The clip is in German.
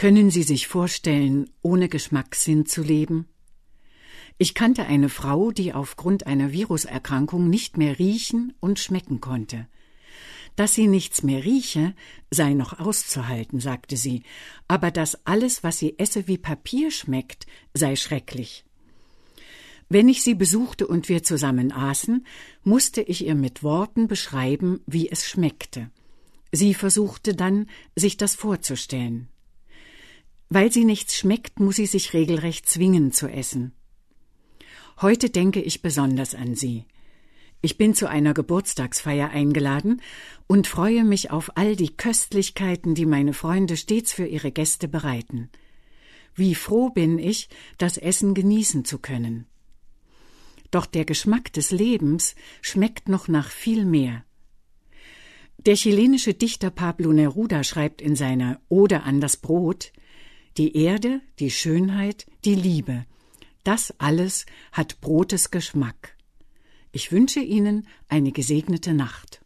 Können Sie sich vorstellen, ohne Geschmackssinn zu leben? Ich kannte eine Frau, die aufgrund einer Viruserkrankung nicht mehr riechen und schmecken konnte. Dass sie nichts mehr rieche, sei noch auszuhalten, sagte sie, aber dass alles, was sie esse, wie Papier schmeckt, sei schrecklich. Wenn ich sie besuchte und wir zusammen aßen, musste ich ihr mit Worten beschreiben, wie es schmeckte. Sie versuchte dann, sich das vorzustellen. Weil sie nichts schmeckt, muss sie sich regelrecht zwingen zu essen. Heute denke ich besonders an sie. Ich bin zu einer Geburtstagsfeier eingeladen und freue mich auf all die Köstlichkeiten, die meine Freunde stets für ihre Gäste bereiten. Wie froh bin ich, das Essen genießen zu können. Doch der Geschmack des Lebens schmeckt noch nach viel mehr. Der chilenische Dichter Pablo Neruda schreibt in seiner Ode an das Brot: Die Erde, die Schönheit, die Liebe, das alles hat Brotes Geschmack. Ich wünsche Ihnen eine gesegnete Nacht.